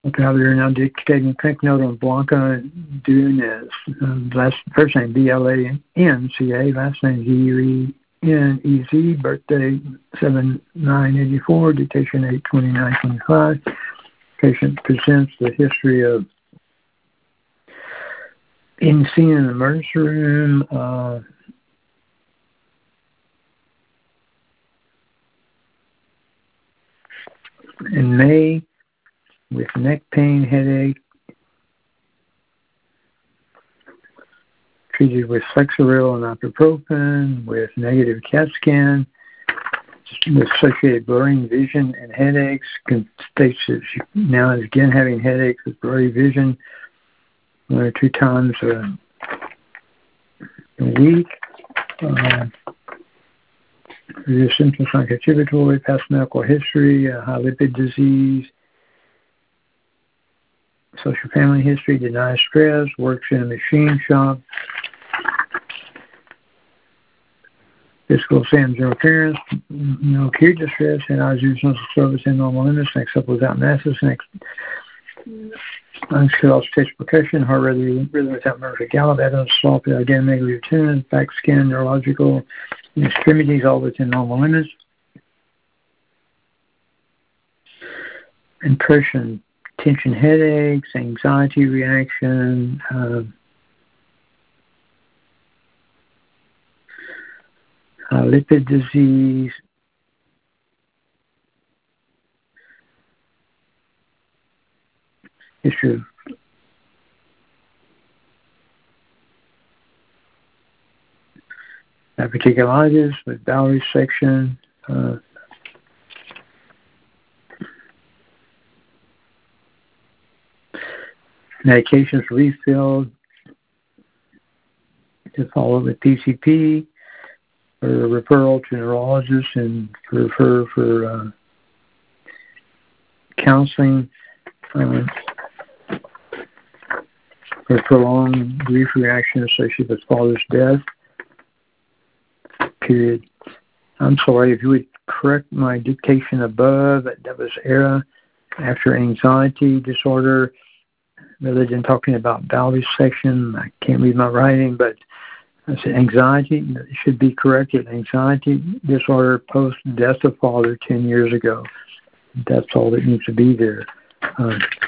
Okay, you're now dictating a quick note on Blanca Dunez. First name B-L-A-N-C-A, last name G-U-E-N-E-Z, birthday 7/9/84, dictation 8/29/25. Patient presents the history of being seen in the emergency room, in May, with neck pain, headache, treated with Flexeril and ibuprofen, with negative CAT scan, with associated blurring vision and headaches. States that she now is again having headaches with blurry vision 1 or 2 times a week. There's symptoms like a contributory, past medical history, high lipid disease, social family history, denies stress, works in a machine shop, physical exams interference, no acute distress, and eyes use mental service in normal limits, next up without masses, next lungs could also taste percussion, heart rhythm without nervous gallop, evidence sloppy, again, negative tune, back scan, neurological, extremities, all within normal limits. Impression, tension headaches, anxiety reaction, lipid disease, history of diverticulitis with bowel resection, medications refilled to follow with PCP, or a referral to neurologist and refer for counseling for prolonged grief reaction associated with father's death. Period. I'm sorry, if you would correct my dictation above, that was era after anxiety disorder, rather than talking about bowel resection. I can't read my writing, but I said anxiety. It should be corrected. Anxiety disorder post death of father 10 years ago. That's all that needs to be there.